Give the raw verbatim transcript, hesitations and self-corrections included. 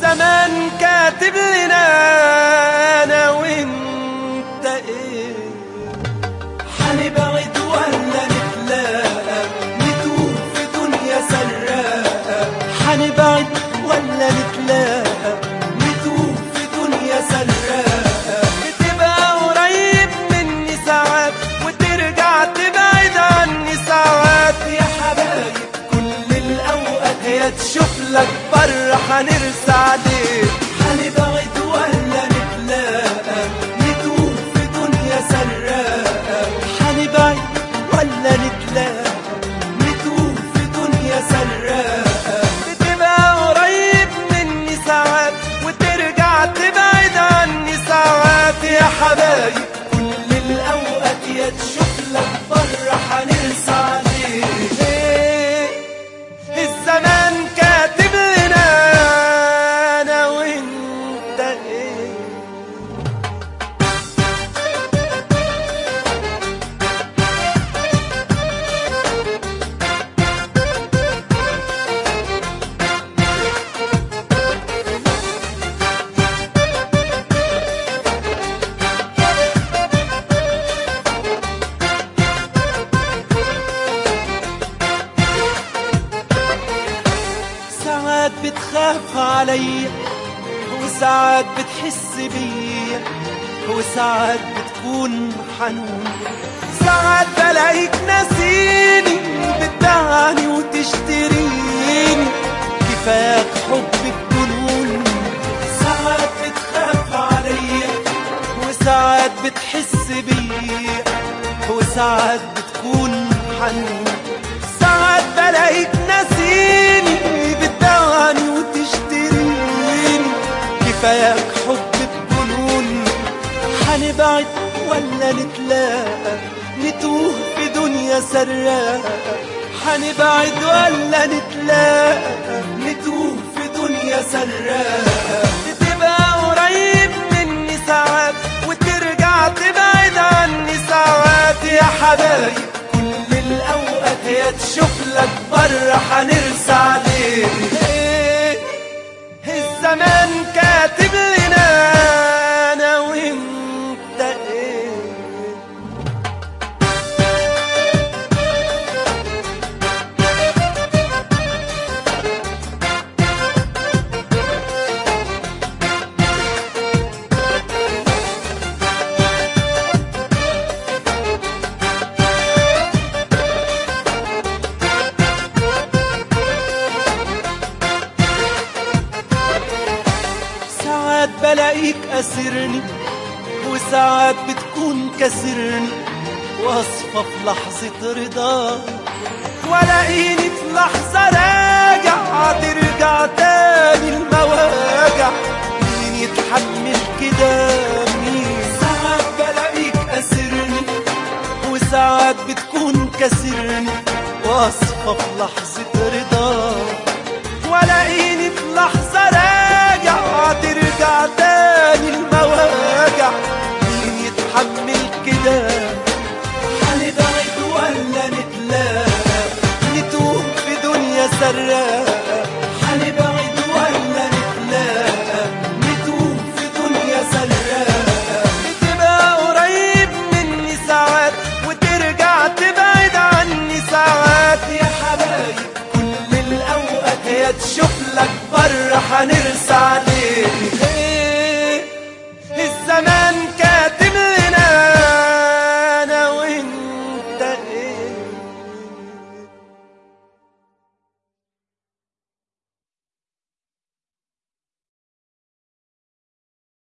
الزمان كاتب لنا انا وانت ايه، حنبعد ولا نتلاقى نتوه في دنيا سراقة، حنبعد ولا نتلاقى نتوه في دنيا سراقة. بتبقى قريب مني ساعات وترجع تبعد عني ساعات، يا حبايب كل الاوقات هي تشوف لك بره حنرسى عليك، حنبعد ولا نتلاقى نتوه في دنيا سراقة، حنبعد ولا نتلاقى نتوه في دنيا سراقة. بتبقى قريب مني ساعات وترجع تبعد عني ساعات، يا حبايب كل الاوقات يا تشوف لك بره حنرسى عليك. الزمان كاتب لنا انا وانت ايه، ساعات بتخاف عليا وساعات بتحس بيا وساعات بتكون حنون، ساعات بلاقيك ناسيني بتبيعني وتشتريني، كفاك حب بجنون. ساعات بتخاف عليا وساعات بتحس بيا وساعات بتكون حنون، ساعات بلاقيك ناسيني بتبيعني وتشتريني، كفاياك حب بجنون. حنبعد ولا نتلاقى نتوه في دنيا سراقة، حنبعد ولا نتلاقى نتوه في دنيا سراقة. بتبقى قريب مني ساعات وترجع تبعد عني ساعات، يا حبايب كل الاوقات هي تشوف لك بره حنرسى عليك. الزمان كاتب لنا انا وانت ايه، ساعات بلاقيك أسرني وساعات بتكون كسرني، واصفى في لحظة رضا ولاقيني في لحظة راجع ترجع تاني المواجع. مين يتحمل كده مين؟ ساعات بلاقيك أسرني وساعات بتكون كسرني، واصفى في لحظة